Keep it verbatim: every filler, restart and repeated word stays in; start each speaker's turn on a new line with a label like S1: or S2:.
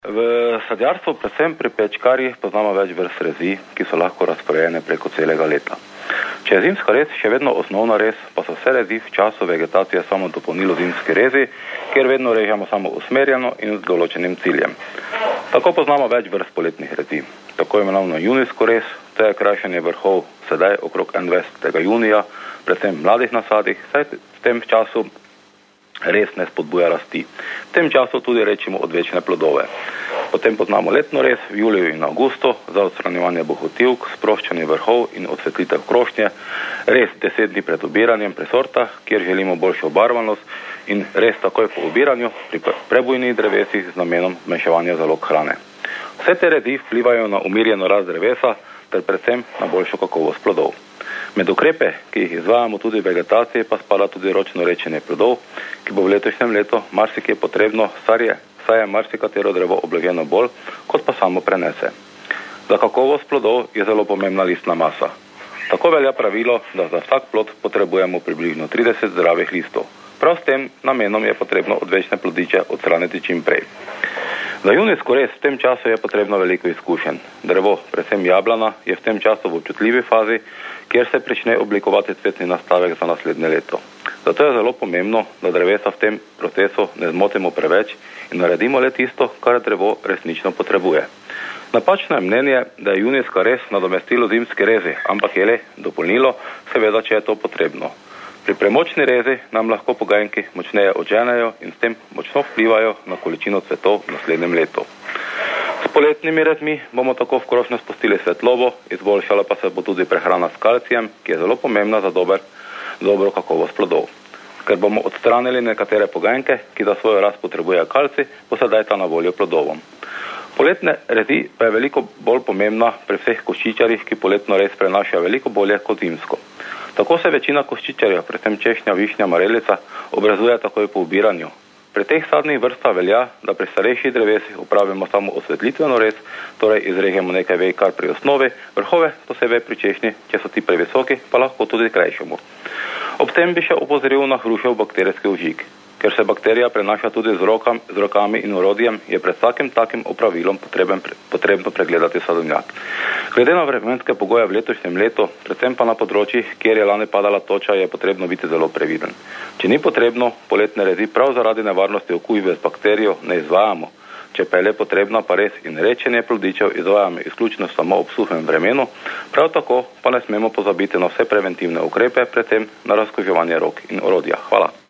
S1: V sadjarstvu, predvsem pri pečkarjih, poznamo več vrst rezi, ki so lahko razporejene preko celega leta. Če je zimska rez še vedno osnovna rez, pa so vse rezi v času vegetacije samo dopolnilo zimske rezi, kjer vedno režemo samo usmerjeno in z določenim ciljem. Tako poznamo več vrst poletnih rezi. Tako imenovano junijsko rez, to je krajšanje vrhov sedaj okrog enaindvajsetega junija, predvsem mladih nasadih, saj v tem času res ne spodbuja rasti. V tem času tudi rečemo odvečne plodove. Potem poznamo letno rez v juliju in avgustu za odstranjevanje bohotivk, sproščanje vrhov in osvetlitev krošnje, rez deset dni pred obiranjem pri sortah, kjer želimo boljšo obarvanost, in rez takoj po obiranju pri prebujnih drevesih z namenom zmanjševanja zalog hrane. Vse te rezi vplivajo na umirjeno rast drevesa ter predvsem na boljšo kakovost plodov. Med ukrepe, ki jih izvajamo tudi v vegetaciji, pa spada tudi ročno rečenje plodov, ki bo v letošnjem letu marsikje potrebno, saj je, saj je marsikatero drevo obloženo bolj, kot pa samo prenese. Za kakovost plodov je zelo pomembna listna masa. Tako velja pravilo, da za vsak plod potrebujemo približno trideset zdravih listov. Prav s tem namenom je potrebno odvečne plodiče odstraniti čim prej. Za junijsko rez v tem času je potrebno veliko izkušenj. Drevo, predvsem jablana, je v tem času v občutljivi fazi, kjer se prične oblikovati cvetni nastavek za naslednje leto. Zato je zelo pomembno, da drevesa v tem procesu ne zmotimo preveč in naredimo le tisto, kar drevo resnično potrebuje. Napačno je mnenje, da je junijska rez nadomestilo zimske rezi, ampak je le dopolnilo, seveda, če je to potrebno. Pri premočni rezi nam lahko pogajanki močneje odženejo in s tem močno vplivajo na količino cvetov v naslednjem letu. S poletnimi rezmi bomo tako v krošnjo spustili svetlobo, izboljšala pa se bo tudi prehrana s kalcijem, ki je zelo pomembna za dober, dobro kakovost plodov. Ker bomo odstranili nekatere pogajanke, ki za svojo rast potrebujejo kalcij, bo sedaj ta na voljo plodovom. Poletne rezi pa je veliko bolj pomembna pri vseh koščičarjih, ki poletno rez prenašajo veliko bolje kot zimsko. Tako se večina koščičarjev, predvsem češnja, višnja, marelica, obrazuje takoj po obiranju. Pri teh sadnih vrstah velja, da pri starejših drevesih upravimo samo osvetlitveno rez, torej izrežemo nekaj vej kar pri osnovi, vrhove, posebej pri češnji, če so ti previsoki, pa lahko tudi krajšamo. Ob tem bi še opozoril na hrušev bakterijski ožig. Ker se bakterija prenaša tudi z, rokam, z rokami in orodjem, je pred vsakim takim opravilom potreben, potrebno pregledati sadovnjak. Glede na vremenske pogoje v letošnjem letu, predvsem pa na področjih, kjer je lani padala toča, je potrebno biti zelo previden. Če ni potrebno, poletne rezi prav zaradi nevarnosti okužbe z bakterijo ne izvajamo. Če pa je le potrebno, pa res in rečenje plodičev izvajamo izključno samo ob suhem vremenu, prav tako pa ne smemo pozabiti na vse preventivne ukrepe, predvsem na razkuževanje rok in orodja. Hvala.